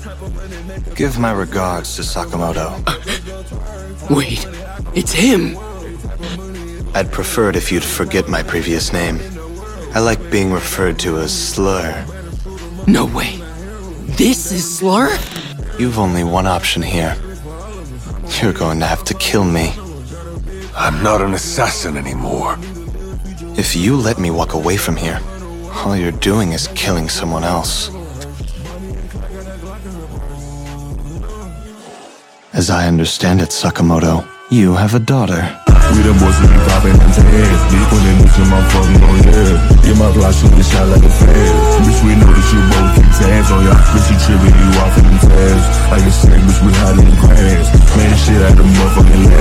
Give my regards to Sakamoto. Wait, it's him! I'd prefer it if you'd forget my previous name. I like being referred to as Slur. No way. This is Slur? You've only one option here. You're going to have to kill me. I'm not an assassin anymore. If you let me walk away from here, all you're doing is killing someone else. As I understand it, Sakamoto, you have a daughter. We them boys who be popping into heads. Deep when they mixin' my fucking on yeah. Yeah, my fly shoot the shot like a fad. Bitch, we know that you both keep tabs on y'all. Bitch, you trippin', you off in them tabs. Like a sick bitch, we hide in the grass. Man, shit out the motherfucking lab.